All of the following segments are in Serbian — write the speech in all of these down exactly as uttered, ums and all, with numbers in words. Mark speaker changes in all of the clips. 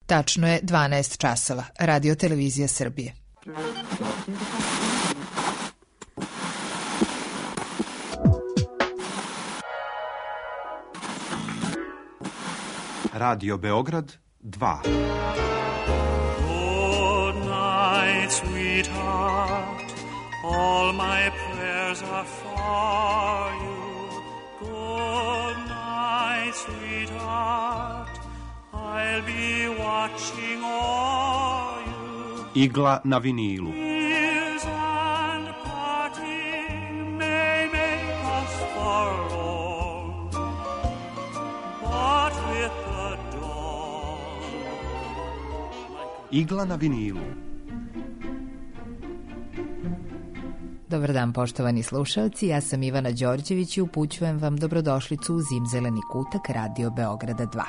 Speaker 1: Tačno je dvanaest časova. Radio Televizija Srbije.
Speaker 2: Radio Beograd dva.
Speaker 3: Good night, sweetheart. All my prayers are for you. Good night, sweetheart. I'll be watching all you.
Speaker 2: Igla na vinilu.
Speaker 3: Tears and parting may make us forlorn, but with the dawn.
Speaker 2: Igla na vinilu.
Speaker 1: Dobar dan, poštovani slušalci, ja sam Ivana Đorđević i upućujem vam dobrodošlicu u Zimzeleni kutak Radio Beograda dva.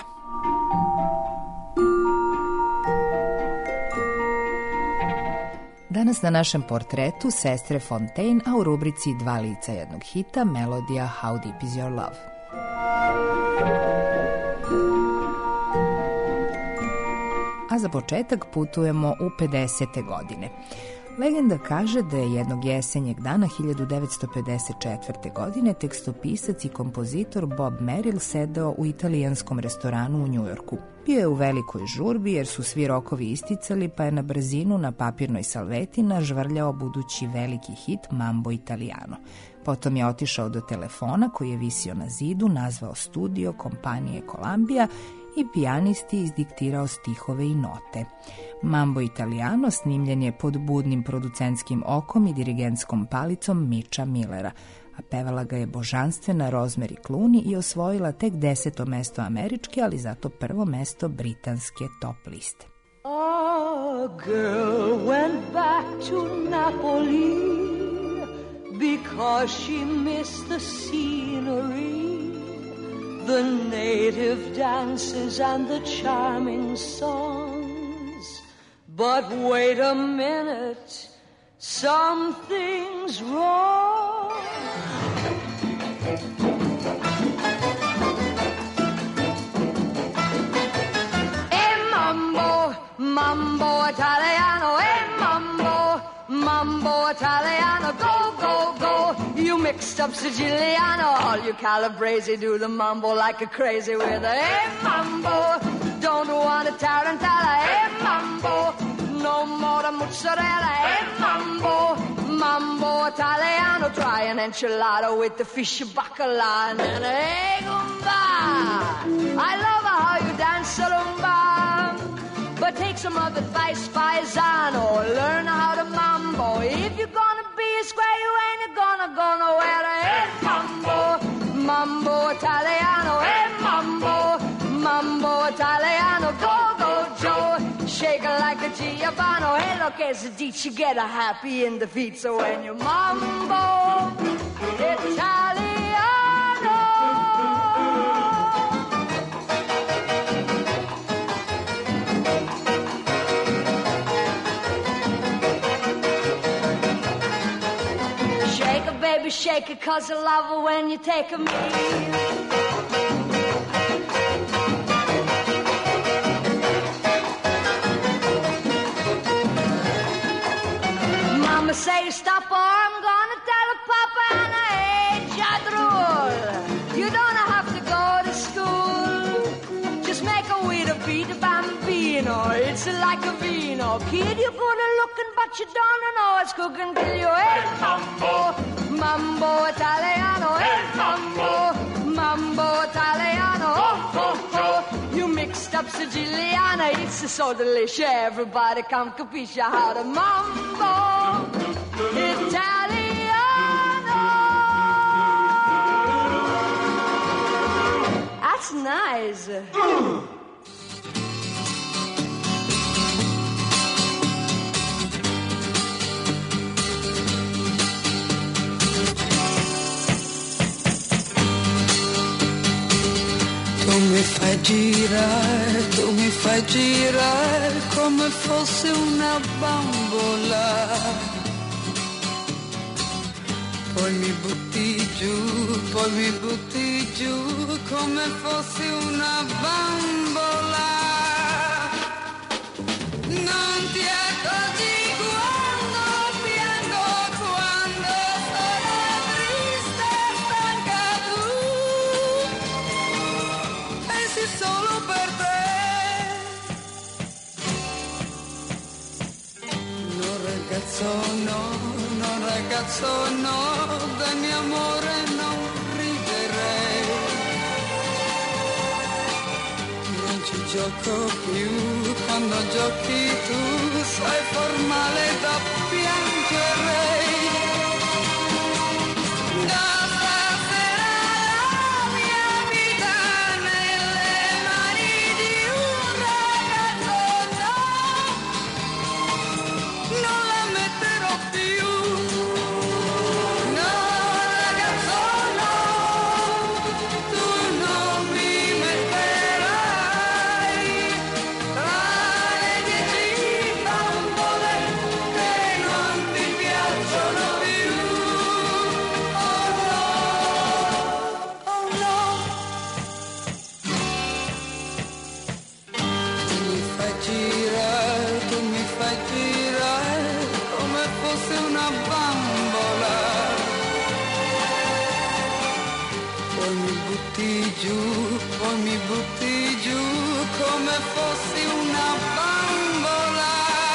Speaker 1: Danas na našem portretu sestre Fontaine, a u rubrici Dva lica jednog hita melodija How Deep Is Your Love. A za početak putujemo u pedesete godine. Legenda kaže da je jednog jesenjeg dana hiljadu devetsto pedeset četvrte. godine tekstopisac i kompozitor Bob Merrill sedeo u italijanskom restoranu u Njujorku. Bio je u velikoj žurbi jer su svi rokovi isticali, pa je na brzinu na papirnoj salveti nažvrljao budući veliki hit Mambo Italiano. Potom je otišao do telefona koji je visio na zidu, nazvao studio kompanije Columbia i pijanisti izdiktirao stihove i note. Mambo Italiano snimljen je pod budnim producentskim okom i dirigentskom palicom Mitcha Millera, a pevala ga je božanstvena Rosemary Clooney i osvojila tek deseto mesto američke, ali zato prvo mesto britanske top liste.
Speaker 4: A girl went back to Napoli because she missed the scenery, the native dances and the charming songs. But wait a minute, something's wrong. Hey mambo, mambo Italiano, hey mambo, mambo Italiano, go, go, go. You mixed up Siciliano, all you Calabrese do the mambo like a crazy with a hey mambo. Don't want a tarantella, hey mambo. No more the mozzarella, hey mambo. Mambo Italiano, try an enchilada with the fish bacala and then hey gumba. I love how you dance rumba, but take some of advice, paisano. Learn how to mambo. If you're gonna be a square, you ain't gonna go nowhere. Hey mambo, mambo Italiano, hey mambo, mambo Italiano, go, go, Joe. Shake it like a Giovanni. Hey, look, as a ditch, you get a happy in the feet. So when you mambo Italiano. Shake it, baby, shake it, 'cause I love it when you take a meal. Mama say stop or I'm gonna tell Papa and I ain't jadrul. You don't have to go to school. Just make a with a beat of bambino. It's like a vino. Kid, you're good at looking, but you don't know it's cooking till you hey mambo, mambo Italiano, hey mambo, mambo Italiano, oh, oh, oh. You mixed up Siciliana, it's so delicious. Everybody come capisce how to mambo Italiano. That's nice.
Speaker 5: Tu mi fai girare, tu mi fai girare come fosse una bambola. Poi mi butti giù, poi mi butti giù come fosse una bambola. ragazzo no, no ragazzo no, del mio amore non riderei. Non ci gioco più, quando giochi tu sei formale da piangere. Da stasera la mia vita nelle mani di un ragazzo no, non la metterò più. No ragazzo no, tu non mi metterai tra le dieci bambole che non ti piacciono più. Oh no, oh no. Tu mi fai girare, tu mi fai girare come fosse una bambola. Poi mi butti giù, poi mi butti giù come fossi una bambola.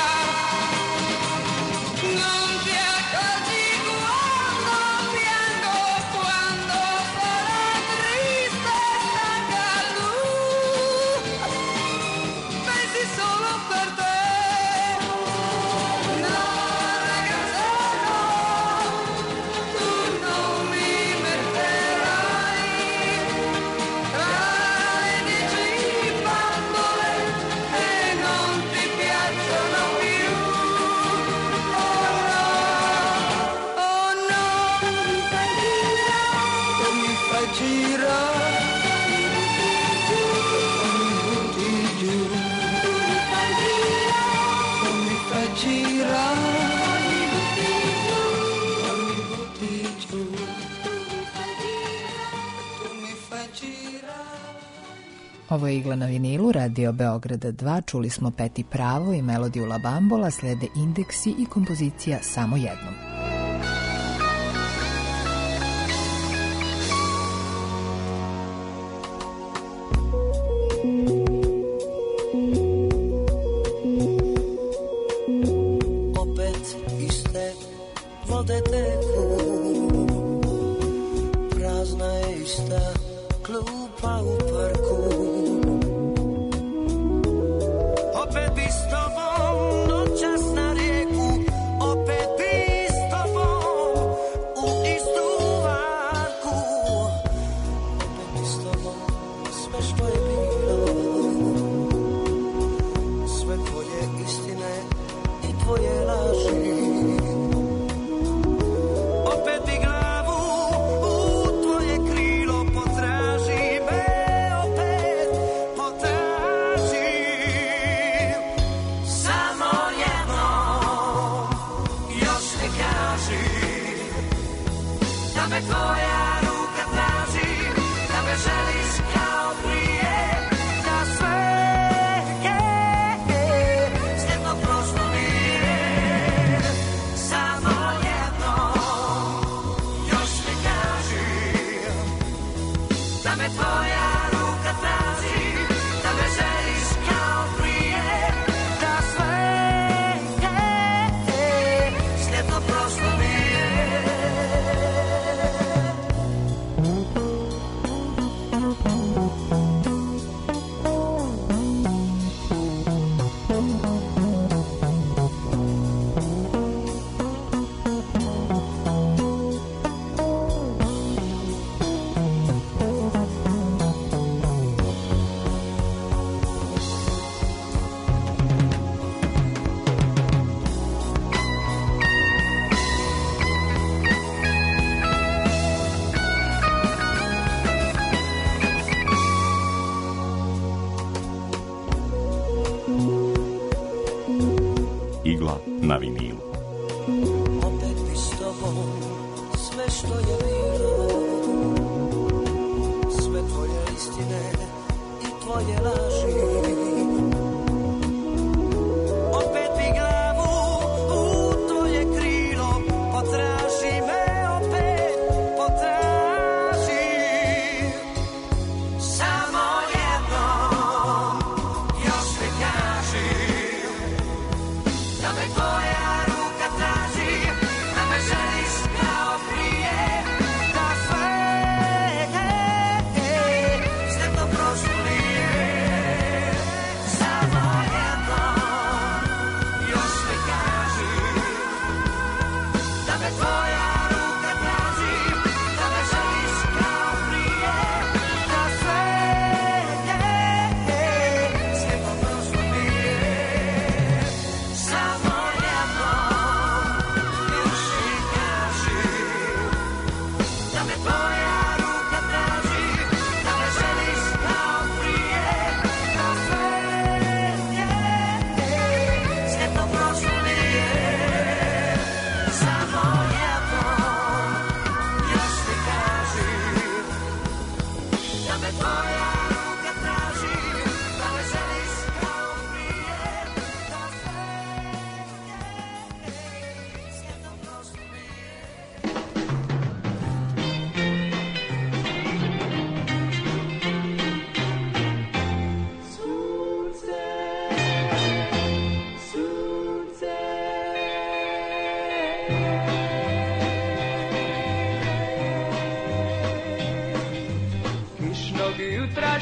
Speaker 5: Non ti accorgi quando piango, quando sono triste e stanca lui. Pensi solo per te. No ragazzo no, tu non mi metterai tra le dieci bambole che non ti piacciono più. Oh no, oh no, tu mi fai girare, tu mi butti giù, tu mi fai girare, tu mi butti giù, tu mi fai girare.
Speaker 1: Ovo je Igla na vinilu, Radio Beograda dva, čuli smo Peti pravo i melodiju La Bambola, slede Indeksi i kompozicija Samo jednom.
Speaker 6: Opet iste vode teku, prazna je ista klupa u parku. Opet bi s tobom noćas na rijeku, opet bi s tobom u istu varku. Opet bi s tobom sve što je bilo, sve tvoje istine i tvoje laži. Opet bi glavu u tvoje krilo, potraži me, opet potraži. Samo jednom još mi kaži da me tvoja ruka traži, da me želiš kao prije, da sve je slijedno prošlo mi je. Samo jednom još mi kaži da me tvoja ruka traži, da me želiš kao prije, da sve je slijedno prošlo mi je.
Speaker 2: Igla na vinilu.
Speaker 6: Opet bi s tobom sve što je bilo, sve tvoje istine i tvoje laži. Opet bi glavu u tvoje krilo, potraži me, opet potraži. Samo jednom još mi kaži da me tvoja ruka traži.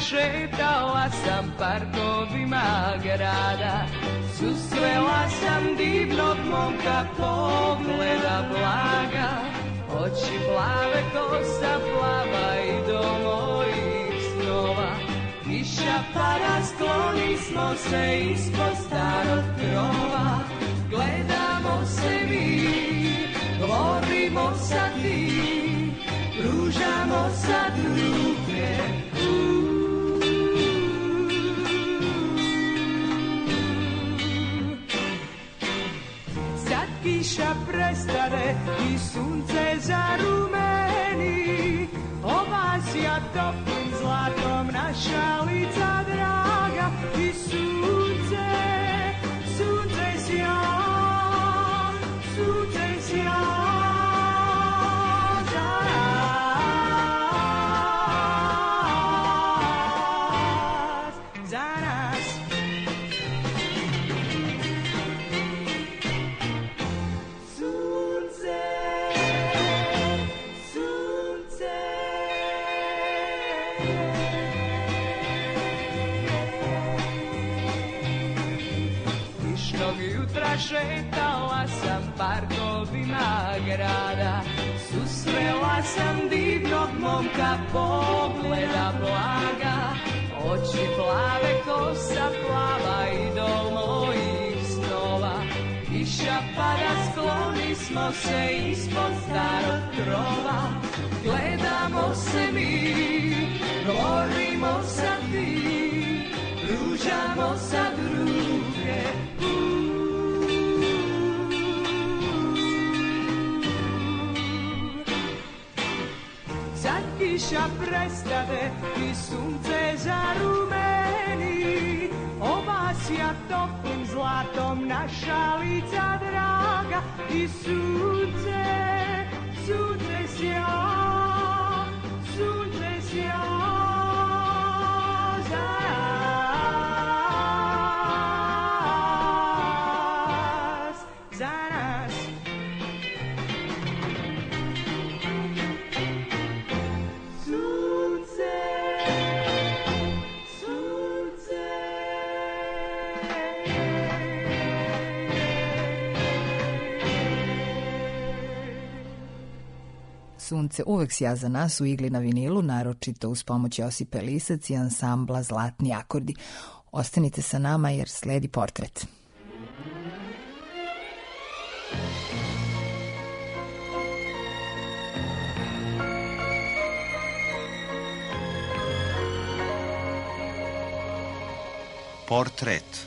Speaker 7: šetala sam parkovima grada, susrela sam divnog momka, pogleda blaga, oči plave, kosa plava i do mojih snova. Kiša pada, skloni smo se ispod starog krova, gledamo se mi, govorimo sa ti, pružamo sad ruke. Sad kiša prestane i sunce zarumeni, obasja toplim zlatom naša lica draga i sunce, sunce sja, sunce sja. Šetala sam parkovima grada, susrela sam divnog momka, pogleda blaga, oči plave, kosa plava i do mojih snova. Kiša pada, skloni smo se ispod starog krova, gledamo se mi, govorimo sa ti, pružamo sad ruke. Kiša prestade i sunce zarumeni, obasja toplim zlatom naša lica draga i sunce, sunce sja, sunce sja za nas, za nas.
Speaker 1: Sunce uvek sja za nas u igli na vinilu, naročito uz pomoć Josipe Lisac i ansambla Zlatni akordi. Ostanite sa nama jer sledi portret.
Speaker 2: Portret.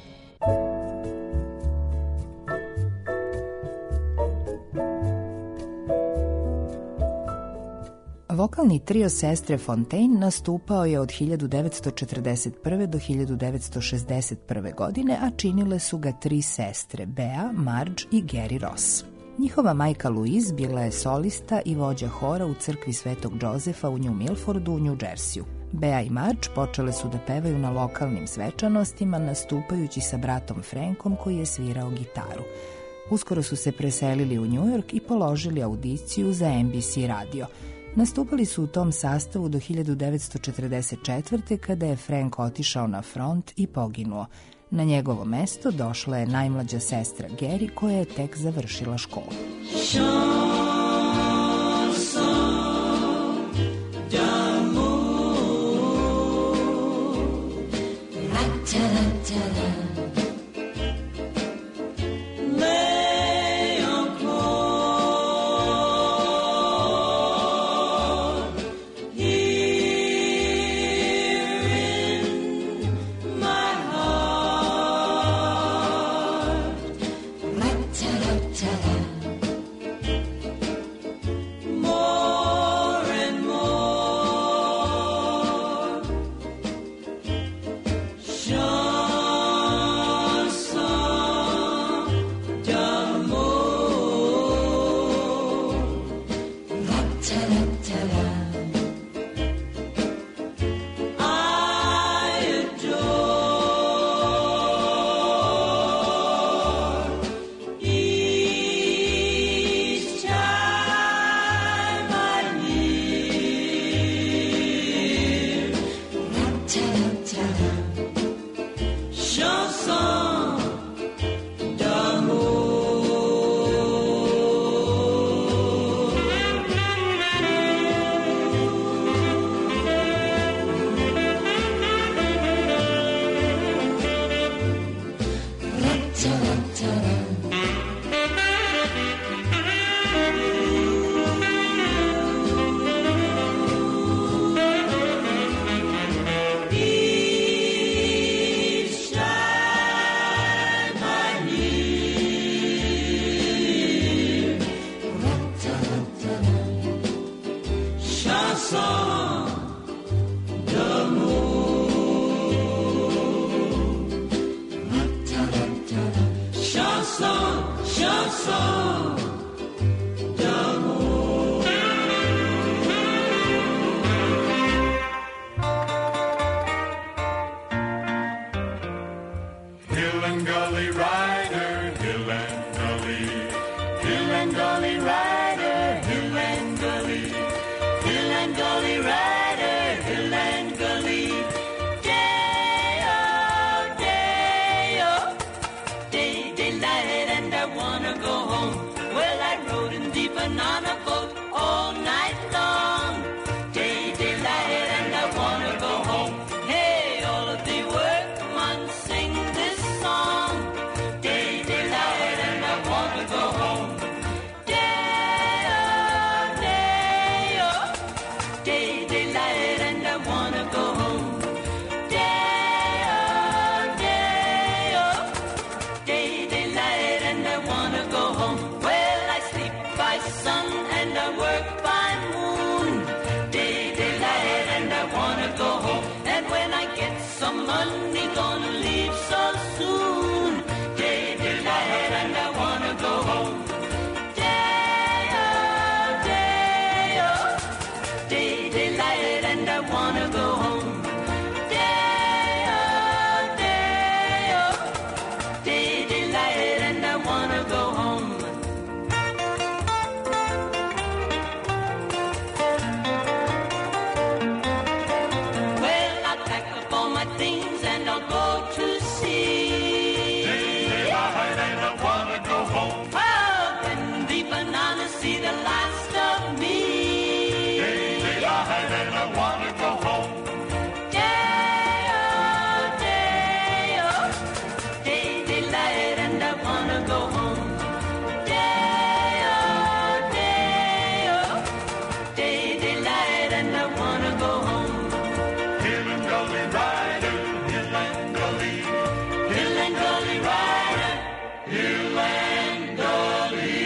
Speaker 1: Vokalni trio sestre Fontaine nastupao je od hiljadu devetsto četrdeset prve do hiljadu devetsto šezdeset prve godine, a činile su ga tri sestre, Bea, Marge i Gary Ross. Njihova majka Louise bila je solista i vođa hora u crkvi Svetog Josefa u New Milfordu u New Jerseyu. Bea i Marge počele su da pevaju na lokalnim svečanostima, nastupajući sa bratom Frankom koji je svirao gitaru. Uskoro su se preselili u New York i položili audiciju za N B C radio. Nastupali su u tom sastavu do hiljadu devetsto četrdeset četvrte. kada je Frank otišao na front i poginuo. Na njegovo mesto došla je najmlađa sestra Geri koja je tek završila školu.
Speaker 5: coração de amor.
Speaker 3: Hill and gully rider, hill and gully, hill and gully rider, hill and gully, hill and gully rider, hill and gully. Day-o, day-o, day, daylight, and I wanna go home. Well, I rode in the banana boat all night long. Day, daylight, and I wanna go home. Hey, all of the workmen sing this song. Day, daylight, and I wanna go home. Day-o, day-o, day, daylight, and I wanna go home. Day-o, day-o, day, daylight, and I wanna go home. Well, I sleep by sun and I work by moon. Day, daylight, and I wanna go home. And when I get some money, gonna leave so soon. Day, daylight, and I wanna go home. Day-o, day-o, day, daylight, and I wanna go home. Day-o, day-o, day, daylight, and I wanna go home. Well, I'll pack up all my things and I'll go to sea. Daylight, and I wanna go home. Oh, when the bananas see the last of me. Daylight, and I wanna go home. Day-o, day-o, day, daylight, and I wanna go home. Day-o, day-o, day, daylight, and I wanna go home. Hill and gully rider, hill and gully, hill and gully rider, hill and gully.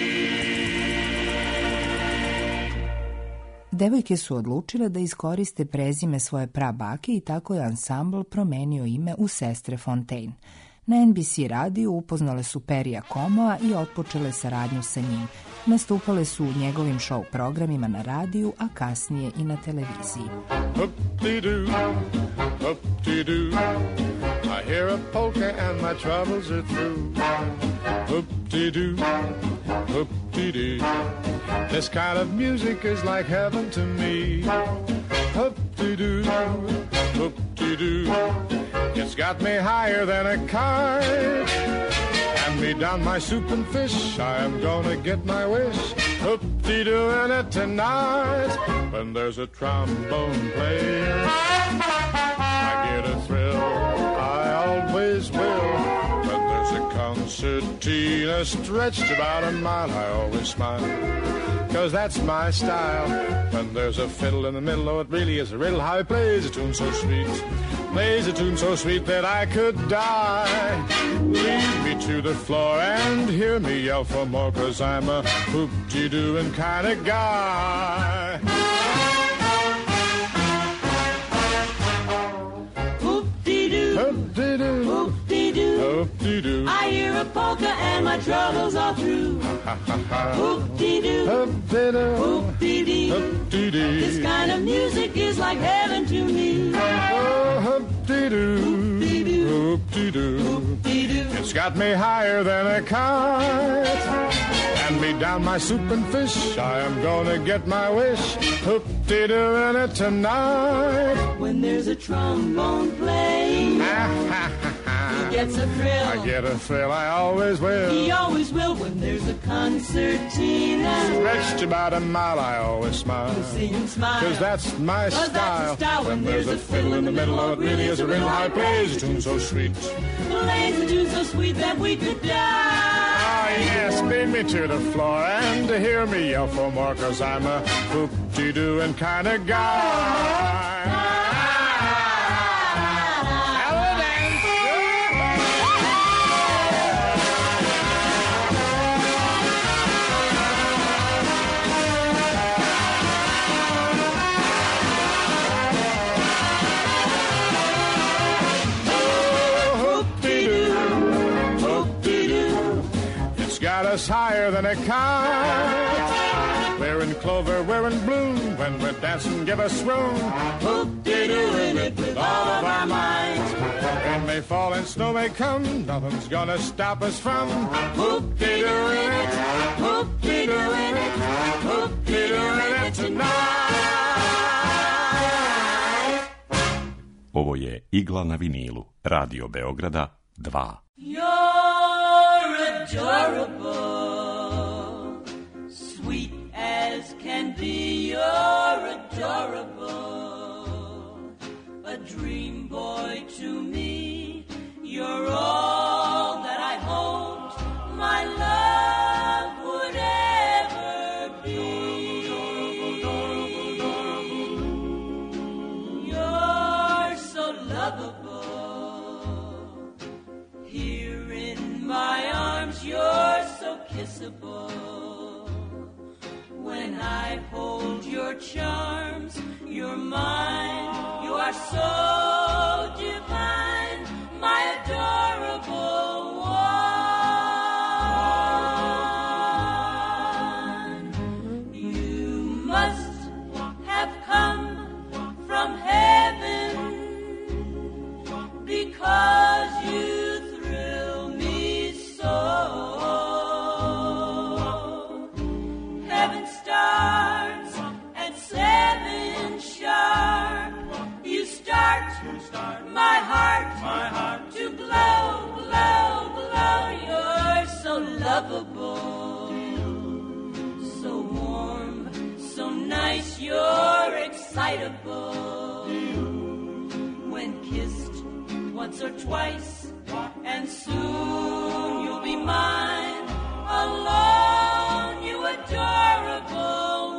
Speaker 1: Devojke su odlučile da iskoriste prezime svoje prabake i tako je ansambl promenio ime u Sestre Fontaine. Na N B C radiju upoznale su Perija Comoa i otpočele saradnju sa njim. Nastupale su u njegovim show programima na radiju, a kasnije i na televiziji.
Speaker 8: Hoop-de-doo, hoop-de-doo. I hear a polka and my troubles are through. Hoop-de-doo, hoop-de-doo. This kind of music is like heaven to me. Hoop-de-doo, hoop-de-doo. It's got me higher than a kite. Hand me down my soup and fish, I am gonna get my wish. Hoop-de-doo in it tonight. When there's a trombone playing, I get a thrill, I always will. When there's a concertina stretched about a mile, I always smile, cause that's my style. When there's a fiddle in the middle, oh, it really is a riddle how he plays a tune so sweet. Plays a tune so sweet that I could die. Lead me to the floor and hear me yell for more, cause I'm a hoop-de-dooing kind of guy.
Speaker 5: Hoop-de-doo,
Speaker 8: Hoop-de-doo,
Speaker 5: hoop-de-doo.
Speaker 8: hoop-de-doo.
Speaker 5: I hear a polka and my troubles are through. Hoop-de-doo,
Speaker 8: Hoop-de-doo,
Speaker 5: hoop-de-dee.
Speaker 8: hoop-de-dee.
Speaker 5: This kind of music is like heaven to me.
Speaker 8: Oh, hoop-de-doo,
Speaker 5: Hoop-de-doo,
Speaker 8: hoop-de-doo.
Speaker 5: hoop-de-doo.
Speaker 8: It's got me higher than a kite. Hand me down my soup and fish, I am gonna get my wish. Hoop-de-doo in it tonight.
Speaker 5: When there's a trombone playing, he gets a thrill.
Speaker 8: I get a thrill, I always will.
Speaker 5: He always will. When there's a concertina,
Speaker 8: Stretched about a mile, I always smile,
Speaker 5: see him smile.
Speaker 8: cause that's my
Speaker 5: Cause that's
Speaker 8: style.
Speaker 5: the style.
Speaker 8: When there's a fiddle in the middle, oh, it really is a riddle how he plays a tune so sweet.
Speaker 5: Plays a tune so sweet that we could die.
Speaker 8: Ah, yes, lead me to the floor and hear me yell for more, cause I'm a hoop-de-dooing kind of guy. us higher than a kite. We're in clover, we're in bloom. When we're dancing, give us room. Whoop-de-doo in it with all of our might. Rain may fall and snow may come. Nothing's gonna stop us from whoop-de-doo in it. Whoop-de-doo in it. Whoop-de-doo in it tonight.
Speaker 9: Ovo je Igla na vinilu, Radio Beograda dva.
Speaker 3: You're adorable, sweet as can be, you're adorable, a dream boy to me, you're all that I hoped my love would ever be. You're so lovable, here in my arms you're so kissable. When I hold your charms, you're mine, you are so divine, my adorable one. You must have come from heaven, because you thrill me so. Heaven stars at seven sharp, you start, you start my heart, my heart to glow, glow, glow. You're so lovable, so warm, so nice, you're excitable. When kissed once or twice, and soon you'll be mine, alone, you adorable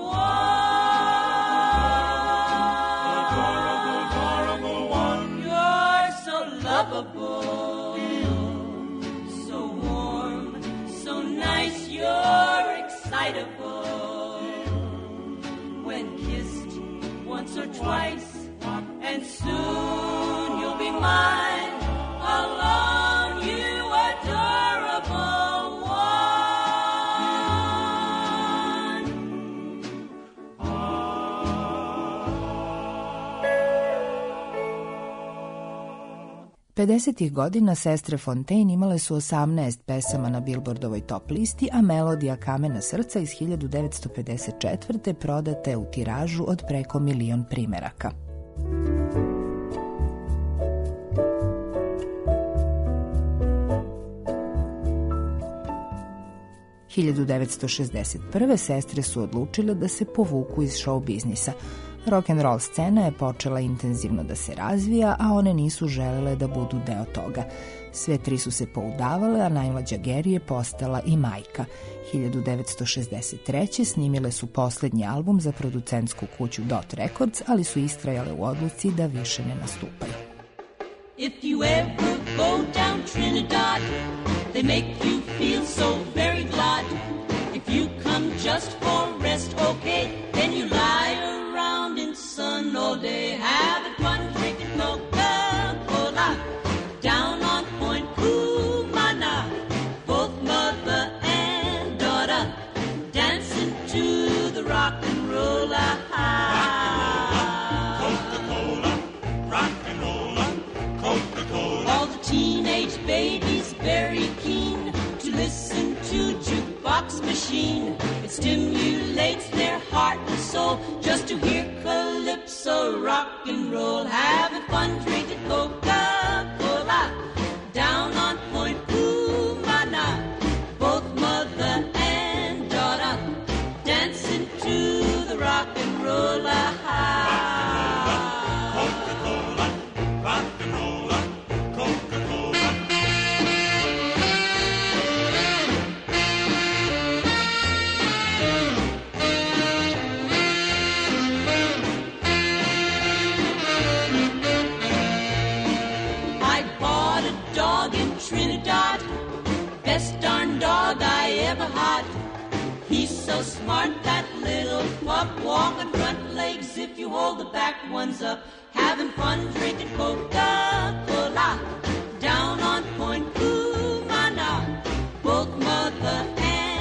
Speaker 3: one. Adorable, adorable one. You're so lovable, so warm, so nice, you're excitable. When kissed once or twice, and soon you'll be mine, alone, you adorable one.
Speaker 1: pedesetih godina sestre Fontaine imale su osamnaest pesama na Billboardovoj top listi, a melodija Kamena srca iz hiljadu devetsto pedeset četvrte prodate u tiražu od preko milion primeraka. hiljadu devetsto šezdeset prve sestre su odlučile da se povuku iz show biznisa. Rock'n'roll scena je počela intenzivno da se razvija, a one nisu želele da budu deo toga. Sve tri su se poudavale, a najmlađa Geri je postala i majka. hiljadu devetsto šezdeset treće snimile su poslednji album za producentsku kuću Dot Records, ali su istrajale u odluci da više ne nastupaju.
Speaker 3: If you ever go down Trinidad, they make you feel so very glad. If you come just for rest, okay, then you lie around in sun all day, having fun drinking Coca-Cola. Down on Point Cumana, both mother and daughter dancing to the rock and roll. Teenage babies very keen to listen to jukebox machine. It stimulates their heart and soul just to hear calypso, rock and roll, having fun drinking Coca-Cola. Down on Point Cumana, both mother and daughter dancing to the rock and roll.
Speaker 6: Coca-Cola, rock and roll.
Speaker 3: Trinidad, best darn dog I ever had. He's so smart, that little pup, walking front legs if you hold the back ones up, having fun drinking Coca-Cola. Down on Point Cumana, both mother and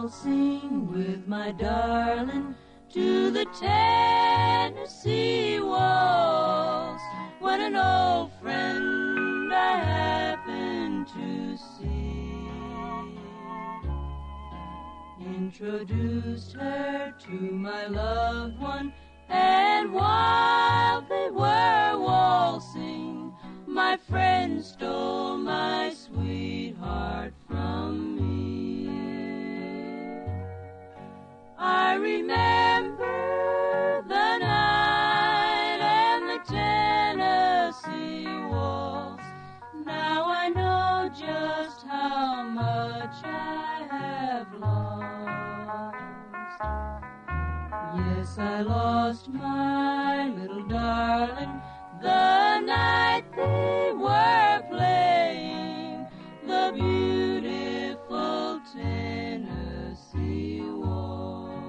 Speaker 3: waltzing with my darling to the Tennessee waltz when an old friend I happened to see introduced her to my loved one, and while they were waltzing, my friend stole my sweetheart from me. I remember the night and the Tennessee waltz. Now I know just how much I have lost. Yes, I lost my little darling the night they were playing the beautiful Tennessee waltz.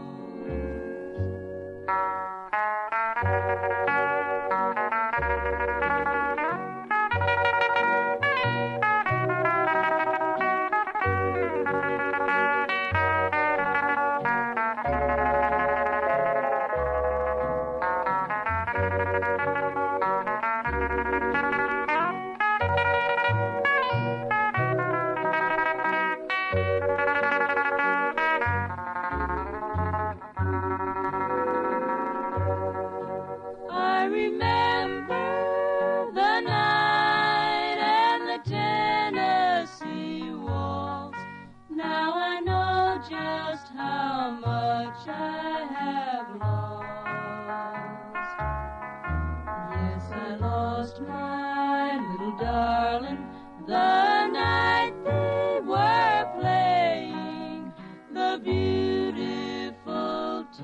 Speaker 3: I remember the night and the Tennessee waltz. Now I know just how much I have lost. Yes, I lost my little darling the night they were playing the beautiful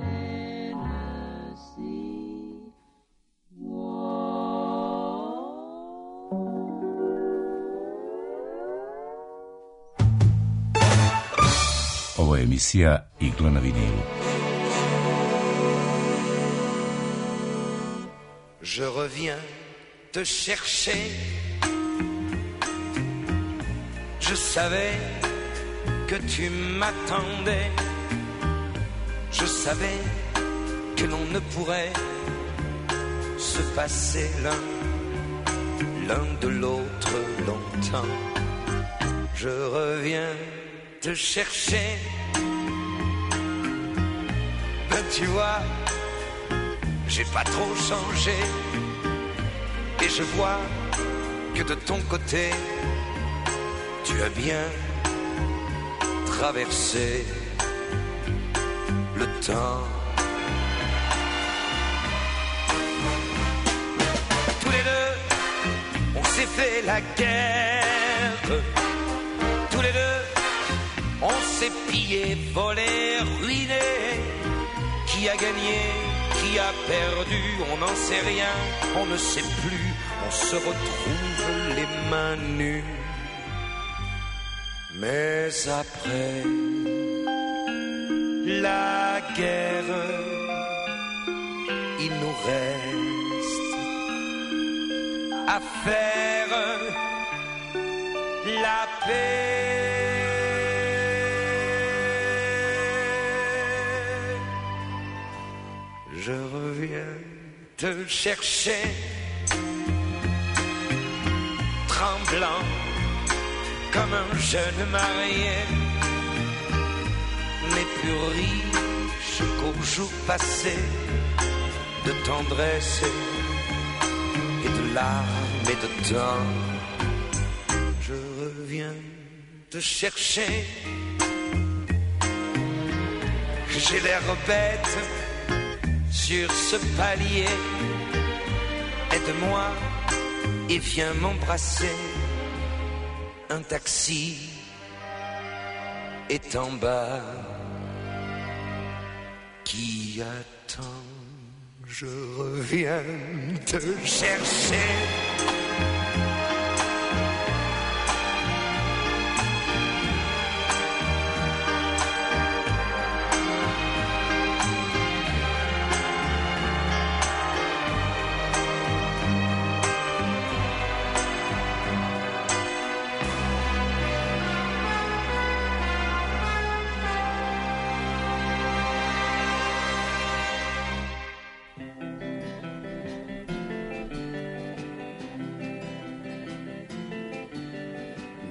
Speaker 3: Tennessee
Speaker 9: Ovo je emisija Igla na vinilu.
Speaker 6: Je reviens te chercher. Je savais que tu m'attendais. Je savais que l'on ne pourrait se passer l'un, l'un de l'autre longtemps. Je reviens te chercher. Ben tu vois, j'ai pas trop changé. Et je vois que de ton côté, tu as bien traversé le temps. Tous les deux, on s'est fait la guerre. Tous les deux, on s'est pillé, volé, ruiné. Qui a gagné, qui a perdu, on n'en sait rien, on ne sait plus. On se retrouve les mains nues. Mais après la guerre, il nous reste à faire la paix. Je reviens te chercher, tremblant comme un jeune marié, mais plus riche qu'au jour passé de tendresse et de larmes et de temps. Je reviens te chercher, j'ai l'air bête sur ce palier. Aide-moi et viens m'embrasser. Un taxi est en bas qui attend. Je reviens te chercher.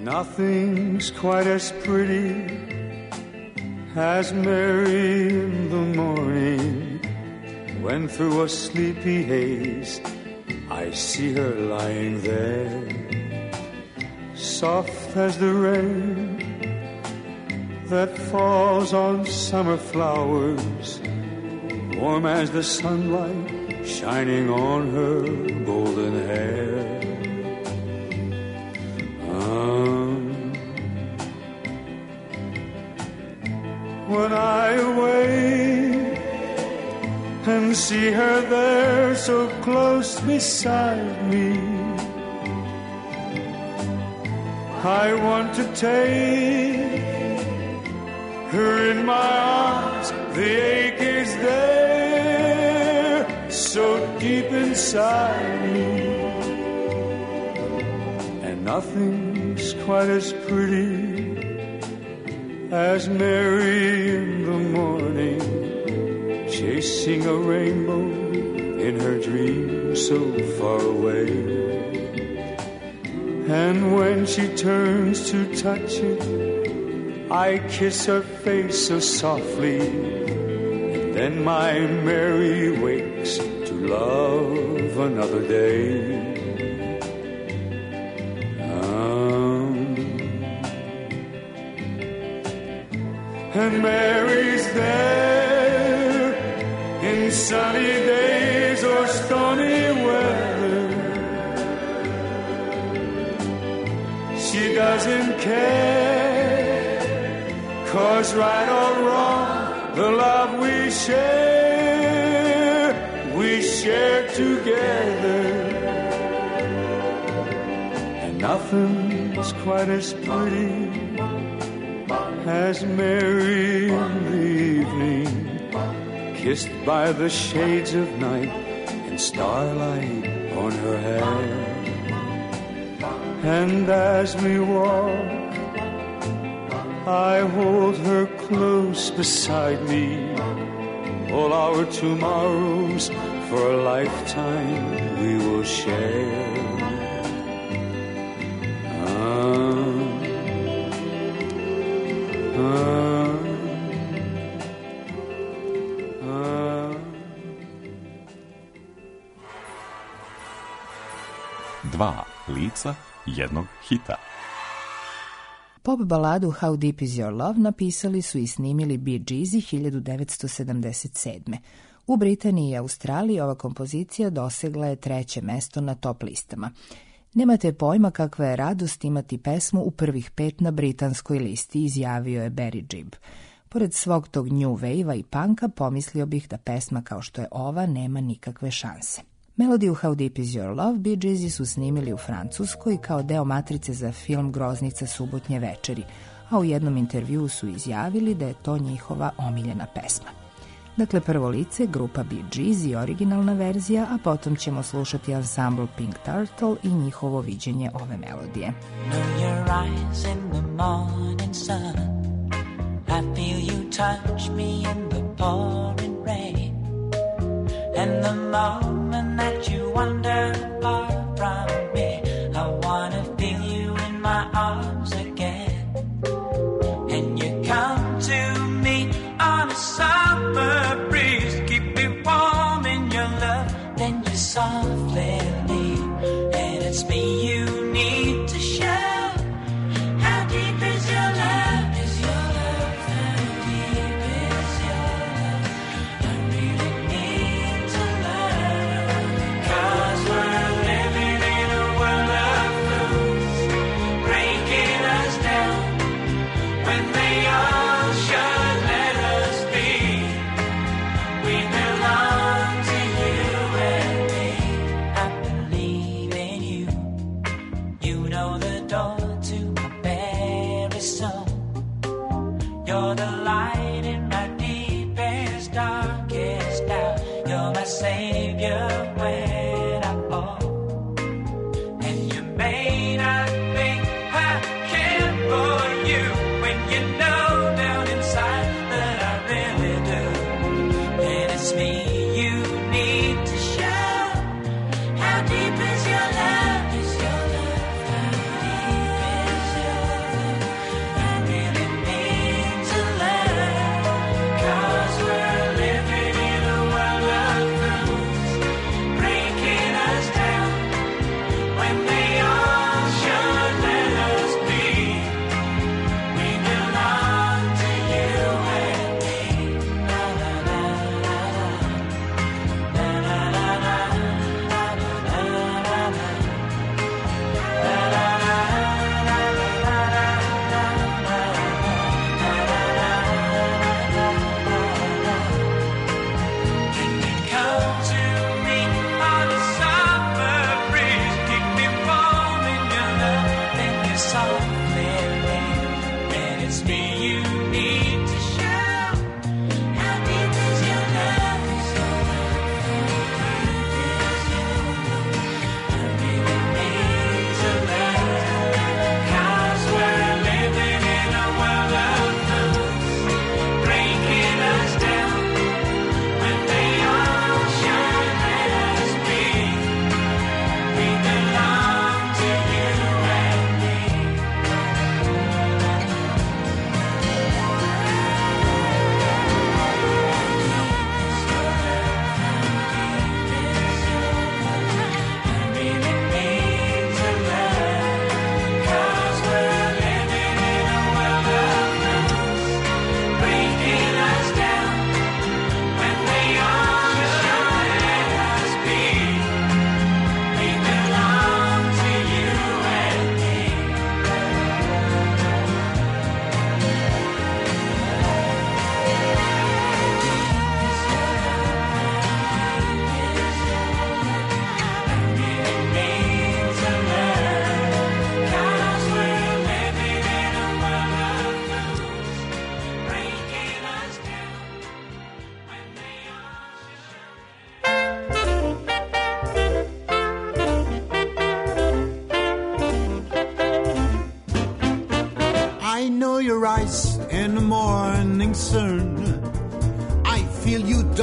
Speaker 8: Nothing's quite as pretty as Mary in the morning, when through a sleepy haze I see her lying there, soft as the rain that falls on summer flowers, warm as the sunlight shining on her golden hair. Um, when I wake and see her there so close beside me, I want to take her in my arms. The ache is there, so deep inside me, and nothing's quite as pretty as Mary in the morning, chasing a rainbow in her dream so far away. And when she turns to touch it, I kiss her face so softly, and then my Mary wakes to love another day. Um, and Mary's there in sunny days or stormy weather. She doesn't care, 'cause right or wrong, the love we share, we share together. And nothing's quite as pretty as Mary in the evening, kissed by the shades of night and starlight on her hair. And as we walk, I hold her close beside me. All our tomorrows for a lifetime we will share. Um, um, um.
Speaker 9: Dva lica jednog hita.
Speaker 1: Pop baladu How Deep Is Your Love napisali su i snimili Bee Geesi hiljadu devetsto sedamdeset sedme. U Britaniji i Australiji ova kompozicija dosegla je treće mesto na top listama. Nemate pojma kakva je radost imati pesmu u prvih pet na britanskoj listi, izjavio je Barry Gibb. Pored svog tog new wave-a i punka, pomislio bih da pesma kao što je ova nema nikakve šanse. Melodiju How Deep Is Your Love Bee Geesi su snimili u Francuskoj kao deo matrice za film Groznica subotnje večeri, a u jednom intervjuu su izjavili da je to njihova omiljena pesma. Dakle, prvo lice, grupa Bee Geesi, originalna verzija, a potom ćemo slušati ansambl Pink Turtle i njihovo viđenje ove melodije.
Speaker 10: Know your eyes in the morning sun. I feel you touch me in the pouring rain. And the moment that you wander far from me, I wanna feel you in my arms again. And you come to me on a summer breeze, keep me warm in your love, then you softly leave. And it's me you need to show. How deep is your love? Is your love? How deep is your love? I really need to learn. 'Cause we're living in a world of fools, breaking us down when they all should let us be. We belong to you and me. I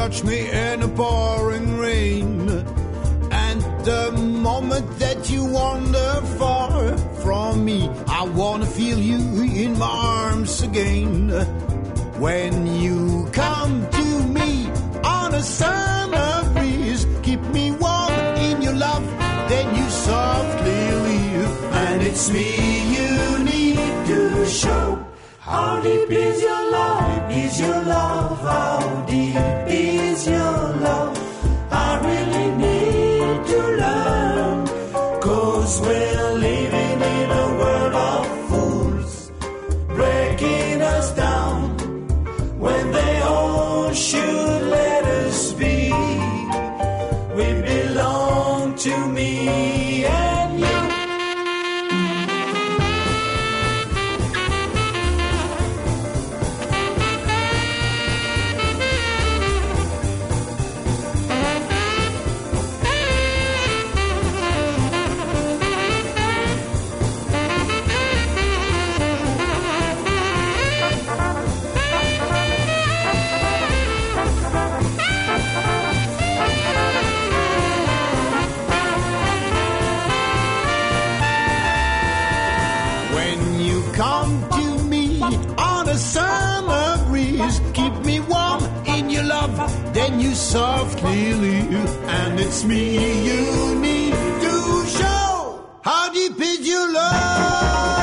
Speaker 11: touch me in a pouring rain. And the moment that you wander far from me, I wanna feel you in my arms again. When you come to me on a summer breeze, keep me warm in your love, then you softly leave. And it's me you need to show. How deep is your love? Is your love? How deep is your love? I really need to learn, 'cause we're living in a world of fools, breaking us down when they all should let us be. We belong to me and you. Summer breeze, keep me warm in your love, then you softly leave. And it's me you need to show. How deep is your love?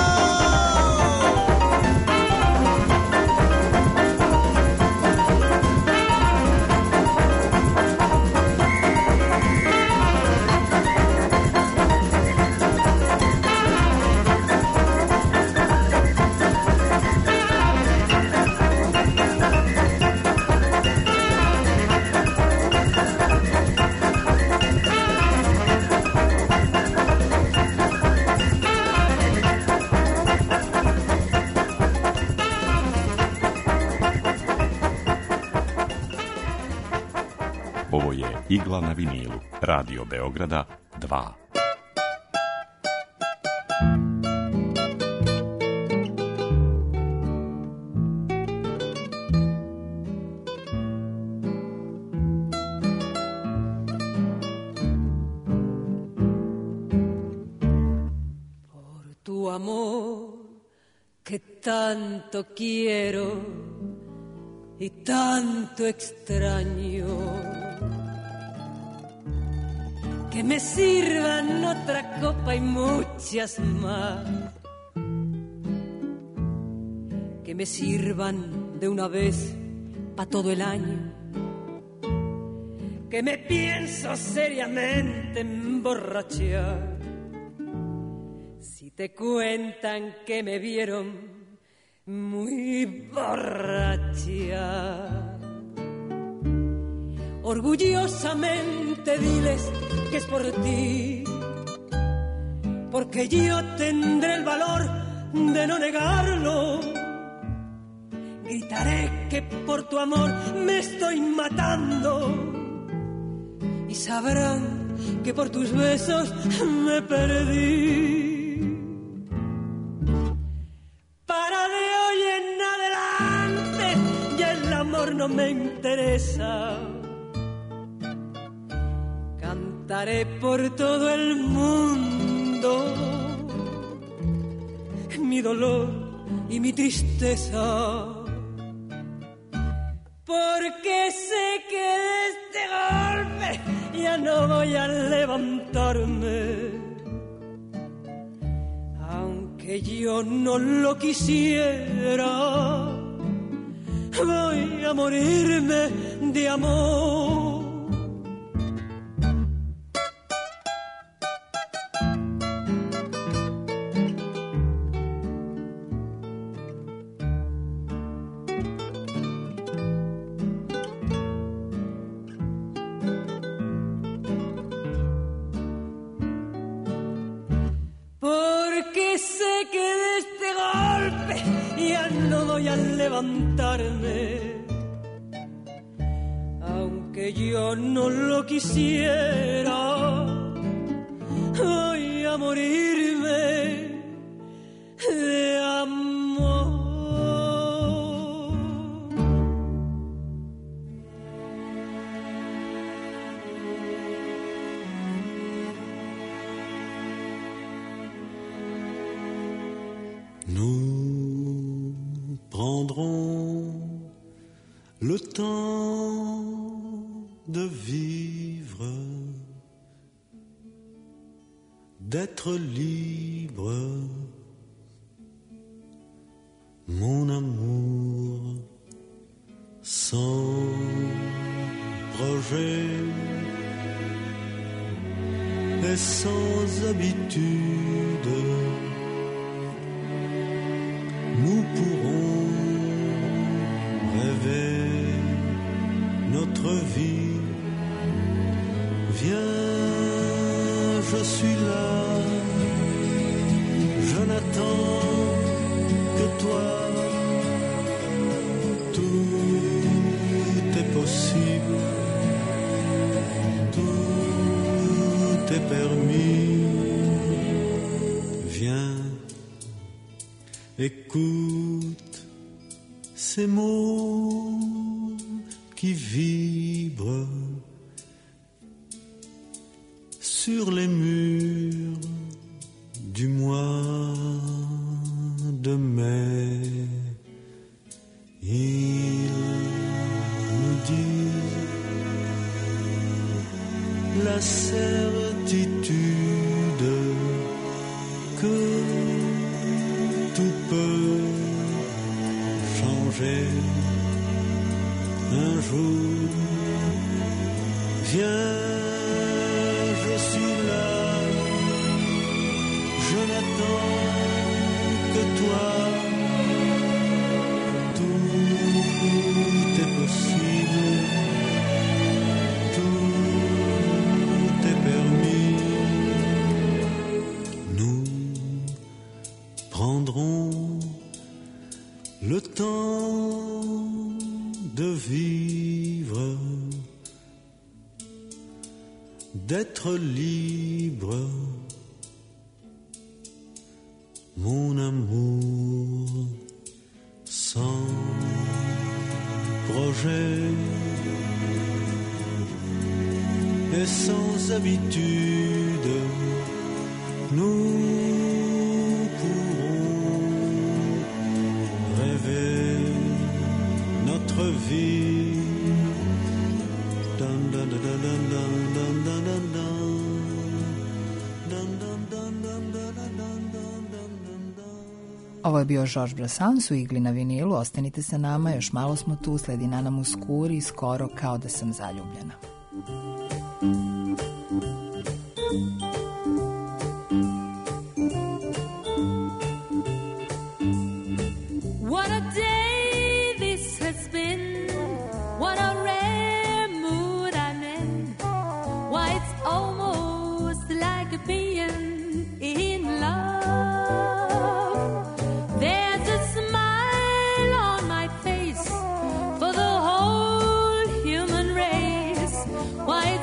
Speaker 9: Igla na vinilu, Radio Beograda dva.
Speaker 12: Por tu amor que tanto quiero y tanto extraño, que me sirvan otra copa y muchas más, que me sirvan de una vez pa' todo el año, que me pienso seriamente emborrachar. Si te cuentan que me vieron muy borracha, orgullosamente diles que es por ti, porque yo tendré el valor de no negarlo. Gritaré que por tu amor me estoy matando y sabrán que por tus besos me perdí. Para de hoy en adelante ya el amor no me interesa. Cantaré por todo el mundo mi dolor y mi tristeza, porque sé que de este golpe ya no voy a levantarme, aunque yo no lo quisiera. Voy a morirme de amor. Porque sé que de este golpe ya no voy a levantarme, aunque yo no lo quisiera. Voy a morirme de amor.
Speaker 13: prendront le temps de vivre, d'être libre, mon amour, sans projet et sans habitude. Nous pourrons rêver notre vie. Viens, je suis là, je n'attends que toi. Tout est possible, tout est permis. Viens, écoute ces mots qui vibrent sur les murs du mois de mai. Ils nous disent la certitude que tout peut changer un jour. Viens, je suis là, je n'attends que toi. Tout est possible, tout est permis. Nous prendrons le temps de vivre, d'être libre, mon amour, sans projet et sans habitude. Nous pourrons rêver notre vie. Dun, dun, dun, dun, dun, dun, dun, dun, dun.
Speaker 1: Ovo je bio Georges Brassens u Igli na vinilu. Ostanite sa nama, još malo smo tu, sledi Nana Mouskouri, Skoro kao da sam zaljubljena.
Speaker 14: What a day this has been, what a rare mood I'm in. Why, it's almost like being in love. There's a smile on my face for the whole human race. Why, it's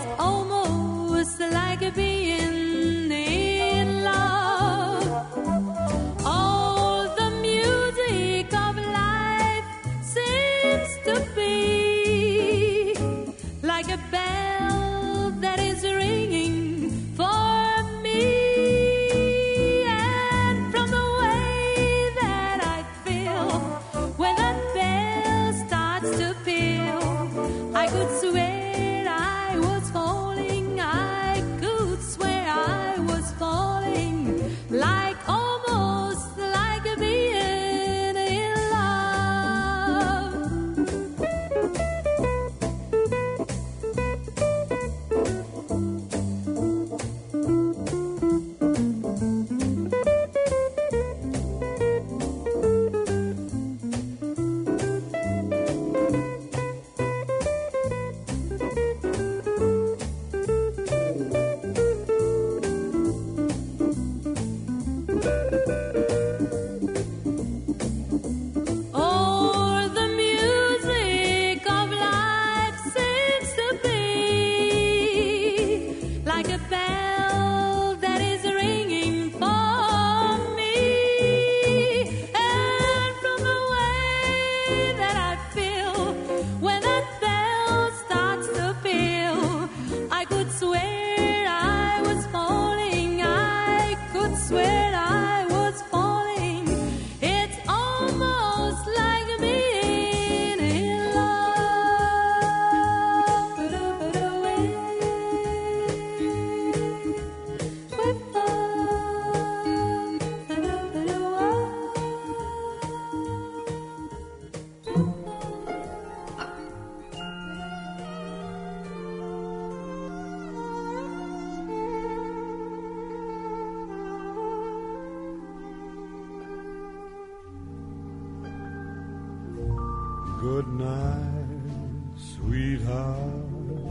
Speaker 13: Good night, sweetheart,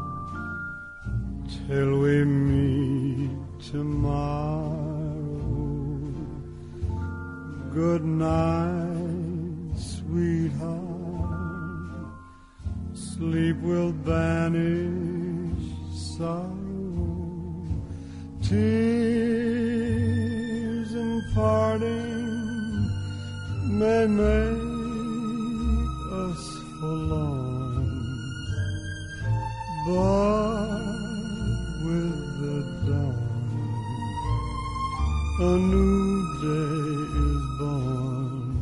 Speaker 13: till we meet tomorrow. Good night, sweetheart, sleep will banish sorrow. Tears and parting may make us forlorn, but with the dawn a new day is born.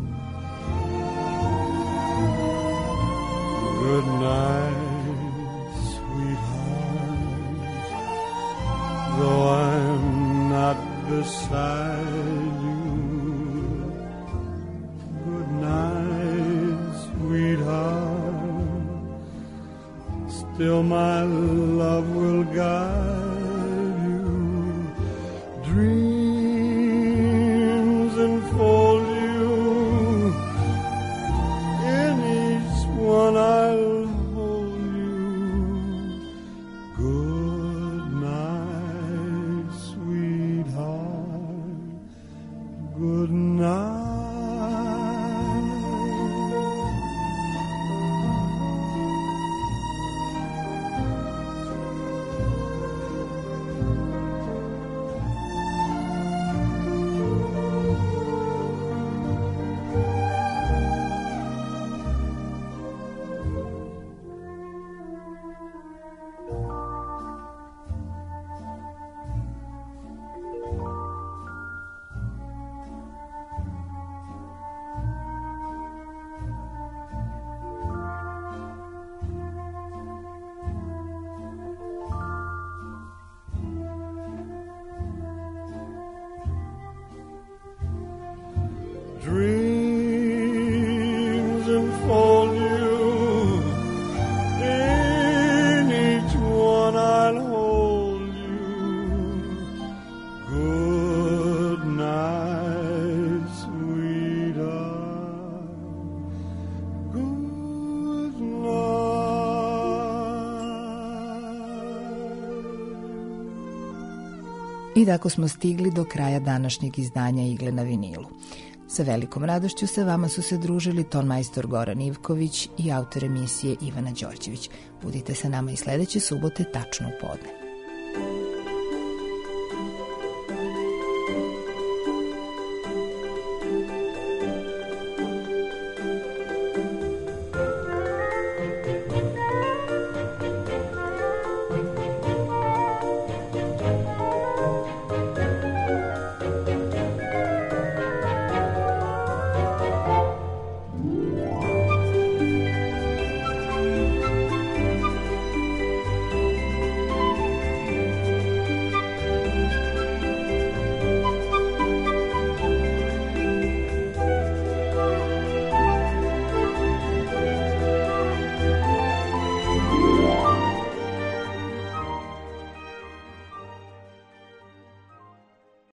Speaker 13: Good night, sweetheart, though I'm not beside you. Good night, sweetheart, still my love will guide you. Dreams enfold you, in each one I'll hold you. Good night, sweetheart, good night. Dreams enfold you, in each one I'll hold you. Good night, sweetheart, good night.
Speaker 1: I tako smo stigli do kraja današnjeg izdanja Igle na vinilu. Sa velikom radošću sa vama su se družili tonmajstor Goran Ivković i autor emisije Ivana Đorđević. Budite sa nama i sledeće subote tačno u podne.